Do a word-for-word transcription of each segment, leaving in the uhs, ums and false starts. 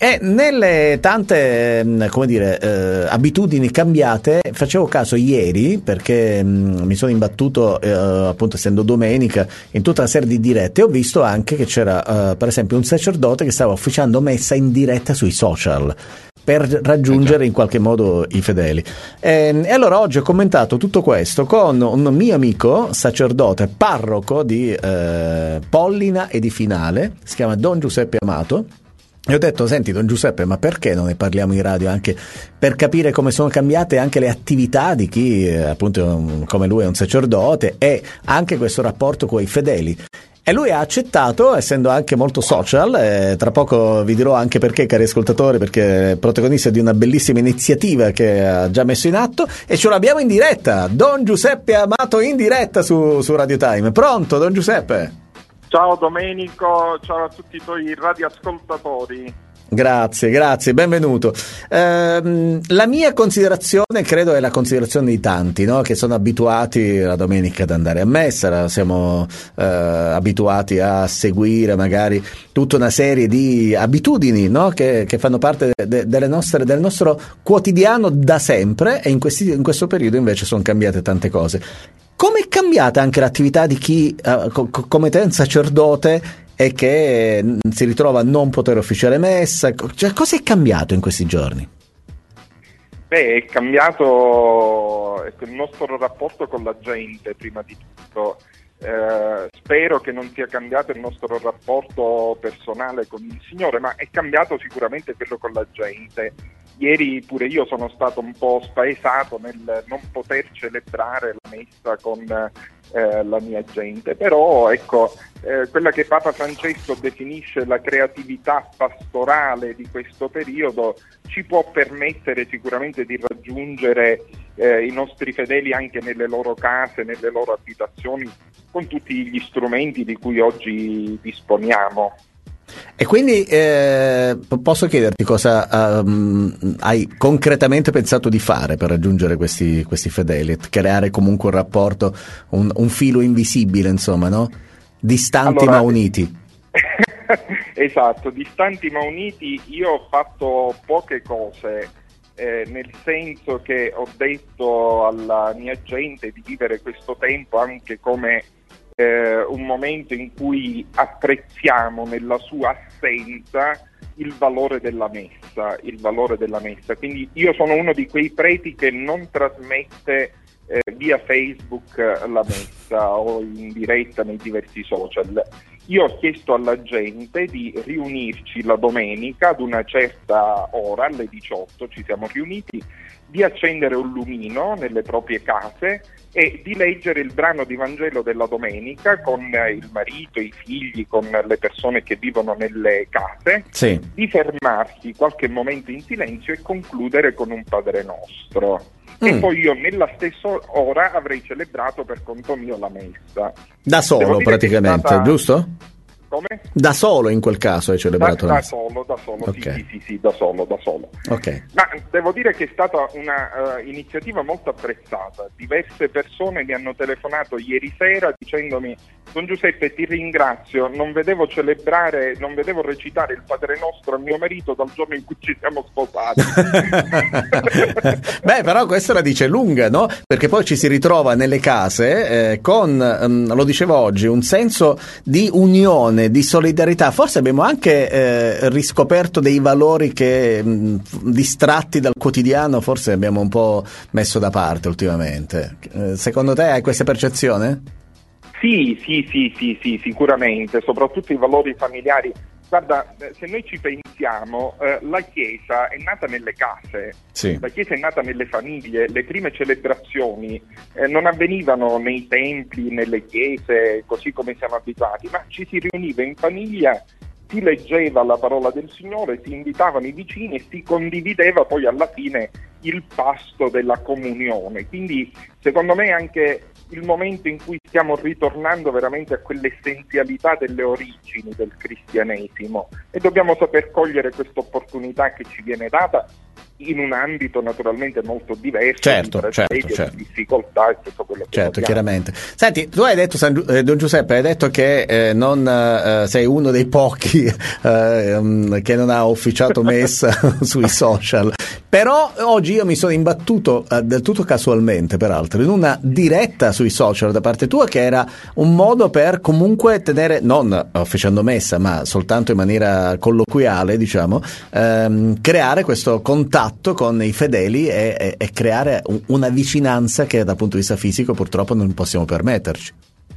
E nelle tante, come dire, eh, abitudini cambiate, facevo caso ieri, perché mh, mi sono imbattuto, eh, appunto essendo domenica, in tutta una serie di dirette, e ho visto anche che c'era, eh, per esempio, un sacerdote che stava officiando messa in diretta sui social per raggiungere in qualche modo i fedeli. E, e allora oggi ho commentato tutto questo con un mio amico sacerdote, parroco di eh, Pollina e di Finale, si chiama Don Giuseppe Amato. E ho detto: senti Don Giuseppe, ma perché non ne parliamo in radio, anche per capire come sono cambiate anche le attività di chi eh, appunto come lui è un sacerdote, e anche questo rapporto con i fedeli. E lui ha accettato, essendo anche molto social, e tra poco vi dirò anche perché, cari ascoltatori, perché è protagonista di una bellissima iniziativa che ha già messo in atto, e ce l'abbiamo in diretta, Don Giuseppe Amato in diretta su, su Radio Time. Pronto Don Giuseppe? Ciao Domenico, ciao a tutti i tuoi radioascoltatori. Grazie, grazie, benvenuto. Eh, la mia considerazione, credo, è la considerazione di tanti, no? Che sono abituati la domenica ad andare a messa, siamo eh, abituati a seguire magari tutta una serie di abitudini, no? Che, che fanno parte de, delle nostre, del nostro quotidiano da sempre, e in, questi, in questo periodo invece sono cambiate tante cose. Come è cambiata anche l'attività di chi, eh, co- come te, un sacerdote, e che si ritrova a non poter officiare messa? Cioè, cosa è cambiato in questi giorni? Beh, è cambiato il nostro rapporto con la gente, prima di tutto. Eh, spero che non sia cambiato il nostro rapporto personale con il Signore, ma è cambiato sicuramente quello con la gente. Ieri pure io sono stato un po' spaesato nel non poter celebrare la messa con eh, la mia gente, però ecco, eh, quella che Papa Francesco definisce la creatività pastorale di questo periodo ci può permettere sicuramente di raggiungere eh, i nostri fedeli anche nelle loro case, nelle loro abitazioni, con tutti gli strumenti di cui oggi disponiamo. E quindi eh, posso chiederti cosa um, hai concretamente pensato di fare per raggiungere questi, questi fedeli, creare comunque un rapporto, un, un filo invisibile, insomma, no? Distanti allora, ma uniti. Esatto, distanti ma uniti. Io ho fatto poche cose, eh, nel senso che ho detto alla mia gente di vivere questo tempo anche come Eh, un momento in cui apprezziamo nella sua assenza il valore della messa, il valore della messa. Quindi io sono uno di quei preti che non trasmette eh, via Facebook la messa o in diretta nei diversi social. Io ho chiesto alla gente di riunirci la domenica ad una certa ora, alle diciotto ci siamo riuniti, di accendere un lumino nelle proprie case e di leggere il brano di Vangelo della domenica con il marito, i figli, con le persone che vivono nelle case, sì. Di fermarsi qualche momento in silenzio e concludere con un Padre Nostro. Mm. E poi io nella stessa ora avrei celebrato per conto mio la messa. Da solo praticamente, stata... giusto? Come? Da solo in quel caso hai celebrato da, la da solo, da solo, okay. sì, sì, sì, sì, da solo, da solo. Okay. Ma devo dire che è stata una uh, iniziativa molto apprezzata. Diverse persone mi hanno telefonato ieri sera dicendomi: Don Giuseppe, ti ringrazio, non vedevo celebrare, non vedevo recitare il Padre Nostro a mio marito dal giorno in cui ci siamo sposati. Beh, però questa la dice lunga, no? Perché poi ci si ritrova nelle case eh, con, um, lo dicevo oggi, un senso di unione, di solidarietà. Forse abbiamo anche eh, riscoperto dei valori che mh, distratti dal quotidiano forse abbiamo un po' messo da parte ultimamente. Eh, secondo te hai questa percezione? Sì, sì, sì, sì, sì, sicuramente, soprattutto i valori familiari. Guarda, se noi ci pensiamo, eh, la Chiesa è nata nelle case, sì. La Chiesa è nata nelle famiglie, le prime celebrazioni eh, non avvenivano nei templi, nelle chiese, così come siamo abituati, ma ci si riuniva in famiglia, si leggeva la parola del Signore, si invitavano i vicini e si condivideva poi alla fine il pasto della comunione. Quindi secondo me anche il momento in cui stiamo ritornando veramente a quell'essenzialità delle origini del cristianesimo, e dobbiamo saper cogliere questa opportunità che ci viene data in un ambito naturalmente molto diverso, certo, di certo, tragedia, certo. di difficoltà e tutto quello che certo, vogliamo. chiaramente. Senti, tu hai detto, San, eh, Don Giuseppe, hai detto che eh, non eh, sei uno dei pochi eh, um, che non ha officiato messa sui social, però oggi io mi sono imbattuto eh, del tutto casualmente, peraltro, in una diretta sui social da parte tua, che era un modo per comunque tenere, non facendo messa, ma soltanto in maniera colloquiale, diciamo, ehm, creare questo contatto con i fedeli e, e, e creare un, una vicinanza che dal punto di vista fisico purtroppo non possiamo permetterci.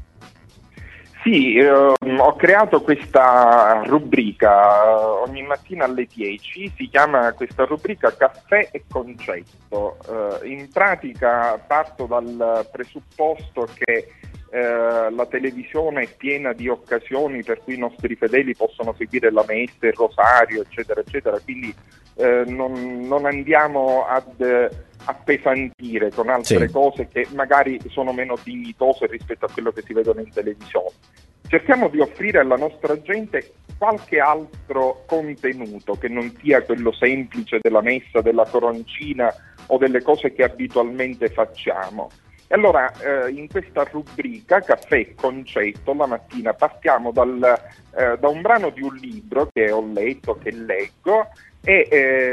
Sì, eh, ho creato questa rubrica ogni mattina alle dieci, si chiama questa rubrica Caffè e Concetto. Eh, in pratica parto dal presupposto che eh, la televisione è piena di occasioni per cui i nostri fedeli possono seguire la messa, il rosario, eccetera, eccetera, quindi eh, non, non andiamo ad appesantire con altre sì. cose che magari sono meno dignitose rispetto a quello che si vedono in televisione. Cerchiamo di offrire alla nostra gente qualche altro contenuto che non sia quello semplice della messa, della coroncina o delle cose che abitualmente facciamo. E allora eh, in questa rubrica Caffè e Concetto la mattina partiamo dal, eh, da un brano di un libro che ho letto, che leggo, e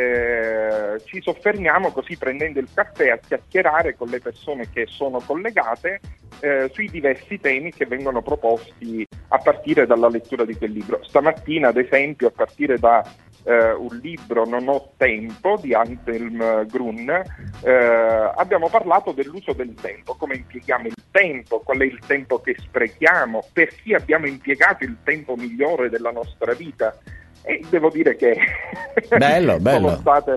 eh, ci soffermiamo così, prendendo il caffè, a chiacchierare con le persone che sono collegate eh, sui diversi temi che vengono proposti a partire dalla lettura di quel libro. Stamattina, ad esempio, a partire da eh, un libro Non ho tempo di Anselm Grun, eh, abbiamo parlato dell'uso del tempo, come impieghiamo il tempo, qual è il tempo che sprechiamo, per chi abbiamo impiegato il tempo migliore della nostra vita. E devo dire che bello, bello. sono state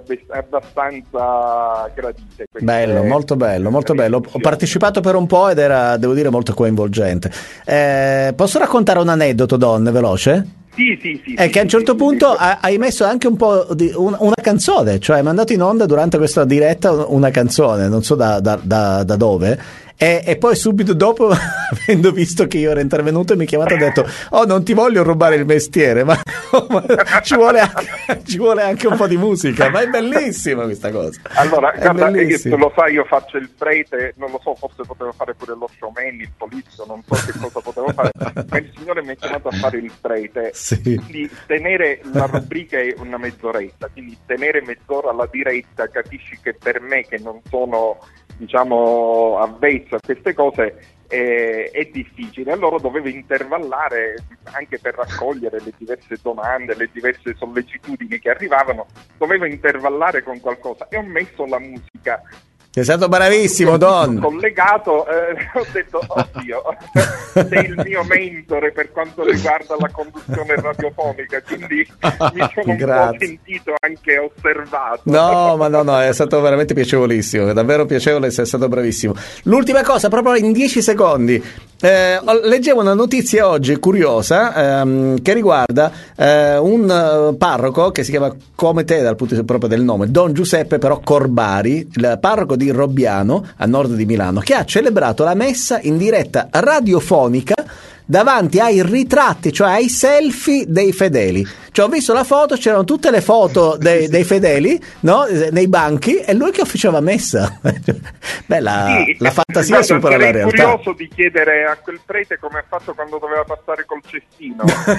abbastanza gradite. Bello, molto bello, molto bello. Ho partecipato per un po' ed era, devo dire, molto coinvolgente. Eh, posso raccontare un aneddoto, Don, veloce? Sì, sì, sì. È sì, che a un sì, certo sì, punto sì, ha, hai messo anche un po' di una, una canzone, cioè hai mandato in onda durante questa diretta una canzone, non so da, da, da, da dove. E, e poi subito dopo, avendo visto che io ero intervenuto, mi ha chiamato e ha detto: oh, non ti voglio rubare il mestiere, ma, ma ci, vuole anche, ci vuole anche un po' di musica. Ma è bellissima questa cosa. Allora, è guarda, bellissimo. tu lo sai, io faccio il prete, non lo so, forse potevo fare pure lo showman, il politico, non so che cosa potevo fare, ma il Signore mi ha chiamato a fare il prete. Sì. Quindi tenere la rubrica è una mezz'oretta, quindi tenere mezz'ora la diretta, capisci che per me, che non sono, diciamo, avvezzo a queste cose, eh, è difficile. Allora dovevo intervallare anche per raccogliere le diverse domande, le diverse sollecitudini che arrivavano, dovevo intervallare con qualcosa e ho messo la musica. Sei stato bravissimo, Don. Collegato, eh, ho detto: oddio, sei il mio mentore per quanto riguarda la conduzione radiofonica, quindi mi sono un po' sentito anche osservato. No, ma no, no, è stato veramente piacevolissimo, è davvero piacevole, sei stato bravissimo. L'ultima cosa, proprio in dieci secondi, eh, leggevo una notizia oggi curiosa ehm, che riguarda eh, un uh, parroco che si chiama come te dal punto di vista proprio del nome, Don Giuseppe però Corbari, il parroco di Robbiano, a nord di Milano, che ha celebrato la messa in diretta radiofonica davanti ai ritratti, cioè ai selfie dei fedeli. Cioè, ho visto la foto, c'erano tutte le foto dei, dei fedeli, no? Nei banchi, e lui che officiava messa. Beh, la, sì, la fantasia guarda, supera la realtà. Sono curioso di chiedere a quel prete come ha fatto quando doveva passare col cestino.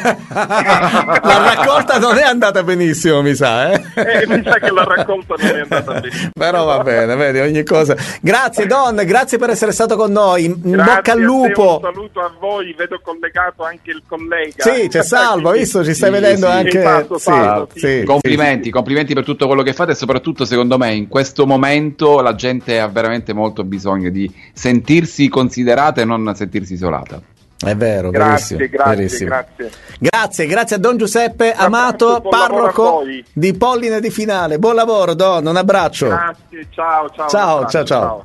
La raccolta non è andata benissimo, mi sa, eh? eh mi sa che la raccolta non è andata benissimo. Però va bene, vedi, ogni cosa. Grazie Don, grazie per essere stato con noi. In Grazie, bocca al lupo. Un saluto a voi, vedo collegato anche il collega. Sì, c'è Salvo, hai visto, ci stai sì, vedendo sì, anche. Esatto, sì, Salvo, sì. sì, complimenti, sì. complimenti per tutto quello che fate e soprattutto secondo me in questo momento la gente ha veramente molto bisogno di sentirsi considerata e non sentirsi isolata. È vero, grazie, verissimo, grazie, verissimo. grazie. Grazie, grazie a Don Giuseppe Grazie, Amato, buon lavoro parroco a voi. di Polline di Finale. Buon lavoro, Don, un abbraccio. Grazie, ciao, ciao. Ciao, un abbraccio, ciao, ciao.